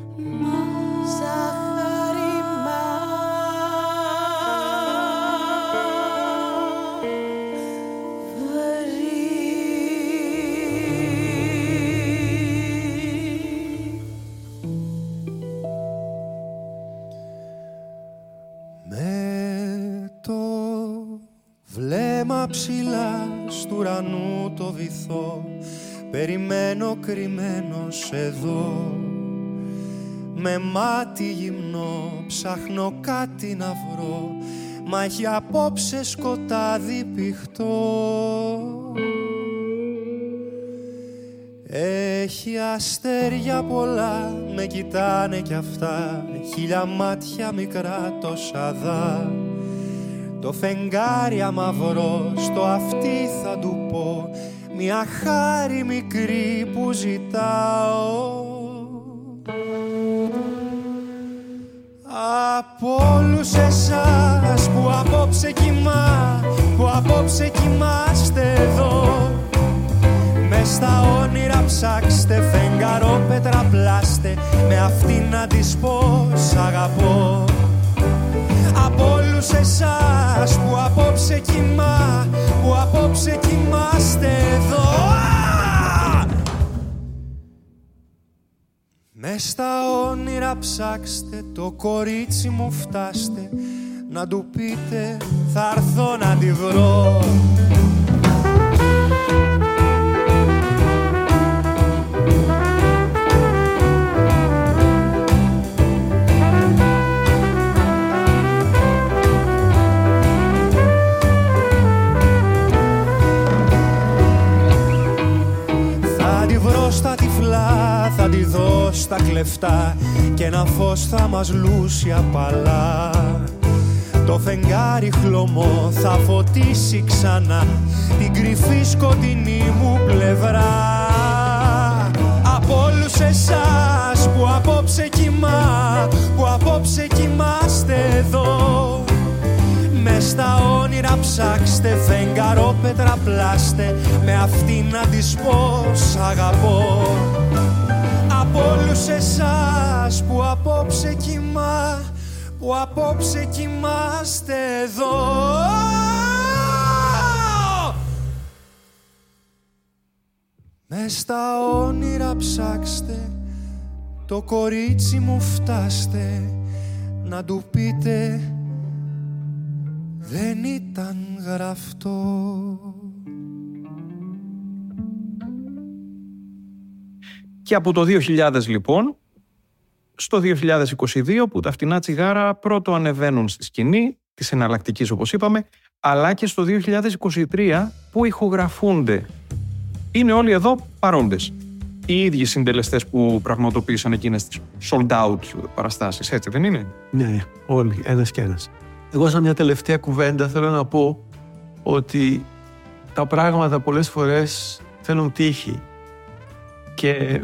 Με το βλέμμα ψηλά στου ουρανού το βυθό, περιμένω κρυμμένος εδώ. Με μάτι γυμνό ψάχνω κάτι να βρω, μα έχει απόψε σκοτάδι πηχτό. Έχει αστέρια πολλά, με κοιτάνε κι αυτά, 1000 μάτια μικρά τόσα δα. Το φεγγάρι αμαυρό στο αυτί θα του πω, μια χάρη μικρή που ζητάω. Από όλους εσάς που απόψε κοιμάστε εδώ, μες στα όνειρα ψάξτε, φεγγαρόπετρα πλάστε, με αυτή να της πω σ' αγαπώ. Από όλους εσάς που απόψε κοιμάστε εδώ, μες στα όνειρα ψάξτε, το κορίτσι μου φτάστε, να του πείτε θα έρθω να τη βρω. Θα τη βρω στα τυφλά, θα τη δω στα κλεφτά, και ένα φως θα μας λούσει απαλά. Το φεγγάρι χλωμό θα φωτίσει ξανά την κρυφή σκοτεινή μου πλευρά. Από όλους εσάς που απόψε κοιμάστε εδώ, μες στα όνειρα ψάξτε, φεγγαρόπετρα πλάστε, με αυτή να της πω σ' αγαπώ. από όλους εσάς που απόψε κοιμάστε εδώ. Μες στα όνειρα ψάξτε, το κορίτσι μου φτάστε, να του πείτε δεν ήταν γραφτό. Και από το 2000 λοιπόν, στο 2022 που τα φτηνά τσιγάρα πρώτο ανεβαίνουν στη σκηνή της εναλλακτικής όπως είπαμε, αλλά και στο 2023 που ηχογραφούνται. Είναι όλοι εδώ παρόντες. Οι ίδιοι συντελεστές που πραγματοποίησαν εκείνες τις sold out παραστάσεις, έτσι δεν είναι? Ναι, όλοι, ένας και ένας. Εγώ σαν μια τελευταία κουβέντα θέλω να πω ότι τα πράγματα πολλές φορές θέλουν τύχη και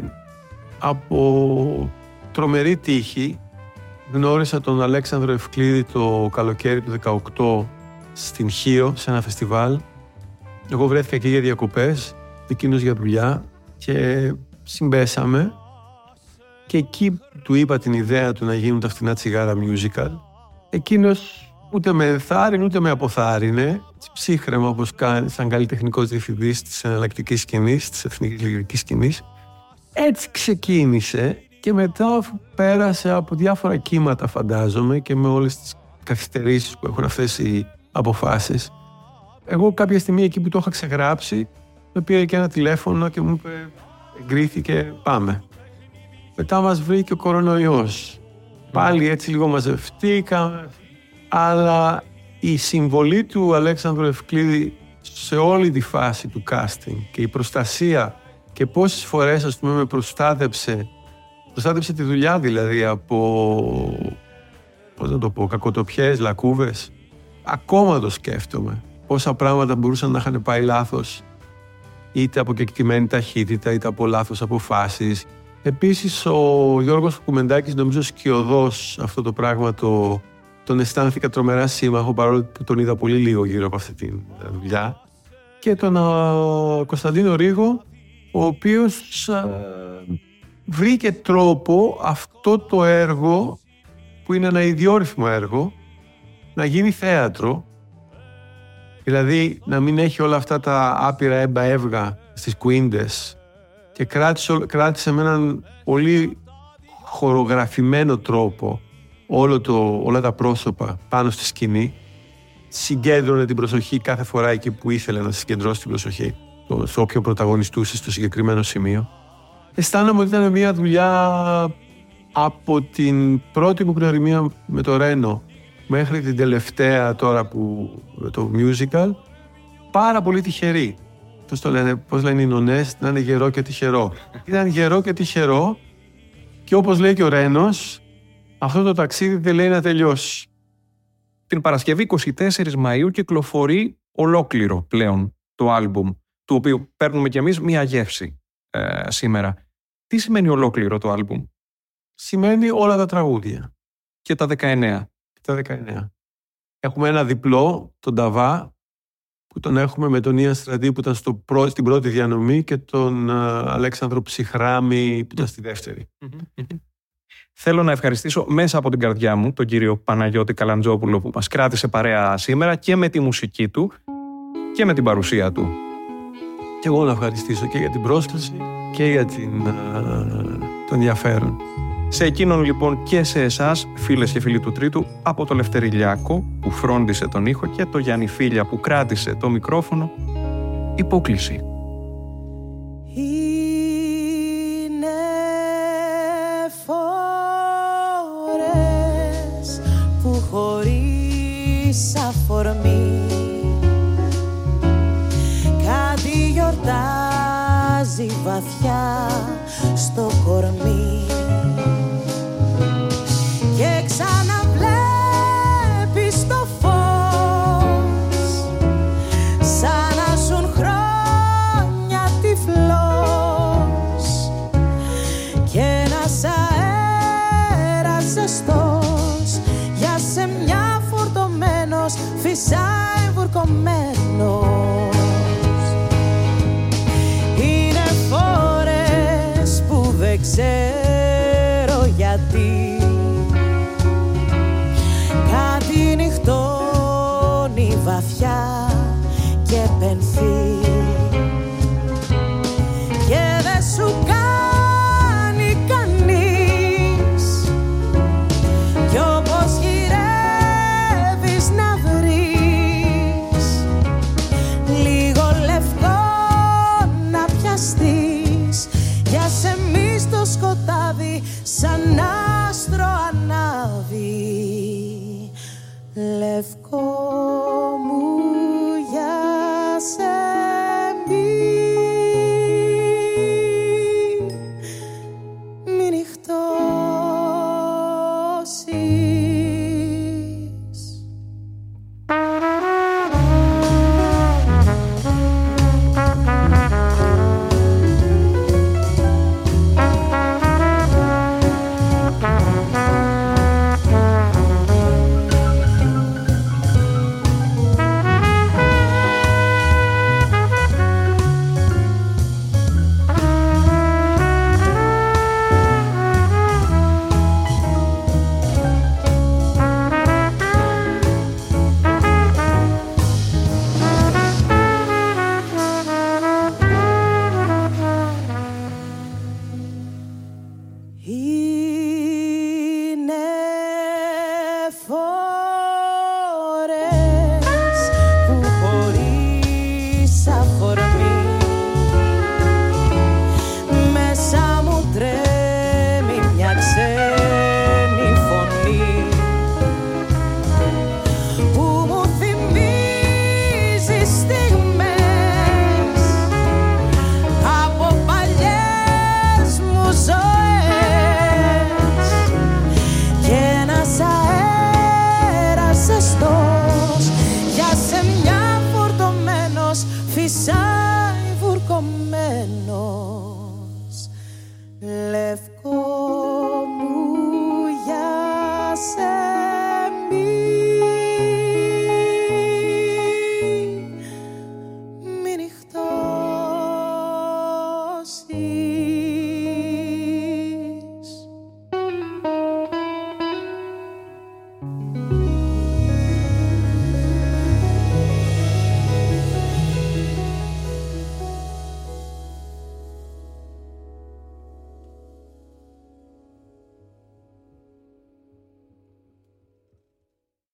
από τρομερή τύχη γνώρισα τον Αλέξανδρο Ευκλήδη το καλοκαίρι του 2018 στην Χίο σε ένα φεστιβάλ. Εγώ βρέθηκα εκεί για διακοπές, εκείνος για δουλειά και συμπέσαμε και εκεί του είπα την ιδέα του να γίνουν τα φτηνά τσιγάρα musical. Εκείνος ούτε με ενθάρρυνε ούτε με αποθάρρυνε, ψύχρεμα όπως κάνει σαν καλλιτεχνικός διευθυντής της εναλλακτικής σκηνής, της εθνικής λυρικής σκηνής. Έτσι ξεκίνησε και μετά πέρασε από διάφορα κύματα φαντάζομαι και με όλες τις καθυστερήσεις που έχουν αυτές οι αποφάσεις. Εγώ κάποια στιγμή εκεί που το είχα ξεγράψει με πήρε και ένα τηλέφωνο και μου είπε εγκρίθηκε, πάμε. Μετά μας βρήκε ο κορονοϊός. Πάλι έτσι λίγο μαζευτήκαμε, αλλά η συμβολή του Αλέξανδρου Ευκλήδη σε όλη τη φάση του casting και η προστασία και πόσες φορές ας πούμε με προστάτεψε τη δουλειά δηλαδή από, πώς να το πω, κακοτοπιές, λακκούβες. Ακόμα το σκέφτομαι. Πόσα πράγματα μπορούσαν να είχαν πάει λάθος είτε από κεκτημένη ταχύτητα είτε από λάθος αποφάσεις. Επίσης ο Γιώργος Κουμεντάκης νομίζω σκιωδώς αυτό το πράγμα τον αισθάνθηκα τρομερά σύμμαχο παρόλο που τον είδα πολύ λίγο γύρω από αυτή τη δουλειά. Και τον Κωνσταντίνο Ρίγο ο οποίος βρήκε τρόπο αυτό το έργο που είναι ένα ιδιόρυθμο έργο να γίνει θέατρο, δηλαδή να μην έχει όλα αυτά τα άπειρα έμπα έβγα στις κουίντες και κράτησε με έναν πολύ χορογραφημένο τρόπο όλα τα πρόσωπα πάνω στη σκηνή, συγκέντρωνε την προσοχή κάθε φορά εκεί που ήθελε να συγκεντρώσει την προσοχή στο όποιο πρωταγωνιστούσε στο συγκεκριμένο σημείο. Αισθάνομαι ότι ήταν μια δουλειά από την πρώτη μου γνωριμία με το Ρένο μέχρι την τελευταία τώρα που το musical, πάρα πολύ τυχερή. Πώς λένε οι νονές, να είναι γερό και τυχερό. Ήταν γερό και τυχερό και όπως λέει και ο Ρένος, αυτό το ταξίδι δεν λέει να τελειώσει. Την Παρασκευή 24 Μαΐου κυκλοφορεί ολόκληρο πλέον το άλμπουμ, του οποίου παίρνουμε κι εμείς μία γεύση σήμερα. Τι σημαίνει ολόκληρο το άλμπουμ? Σημαίνει όλα τα τραγούδια. Και τα 19. Έχουμε ένα διπλό, τον Ταβά, που τον έχουμε με τον Ιαν Στρατή που ήταν στην πρώτη διανομή και τον Αλέξανδρο Ψυχράμη που ήταν στη δεύτερη. Θέλω να ευχαριστήσω μέσα από την καρδιά μου τον κύριο Παναγιώτη Καλαντζόπουλο που μας κράτησε παρέα σήμερα και με τη μουσική του και με την παρουσία του. Και εγώ να ευχαριστήσω και για την πρόσκληση και για το ενδιαφέρον. Σε εκείνον λοιπόν και σε εσάς, φίλες και φίλοι του Τρίτου, από το Λευτερηλιάκο που φρόντισε τον ήχο και το Γιάννη Φίλια που κράτησε το μικρόφωνο, υπόκληση. Είναι φορές που χωρίς αφορμή κάτι γιορτάζει βαθιά στο κορμί και ξαναβλέπεις το φως σαν να ζουν χρόνια τυφλός και ένας αέρας ζεστός για σε μια φορτωμένος φυσάει βουρκωμένος. Είναι φορές που δεν ξέρω βαθιά και πενθή και δεν σου κάνει κανείς κι όπως γυρεύεις να βρεις λίγο λευκό να πιαστείς για σε μη στο σκοτάδι σαν άστρο ανάβει λευκό μου για σε μη νυχτώσεις. See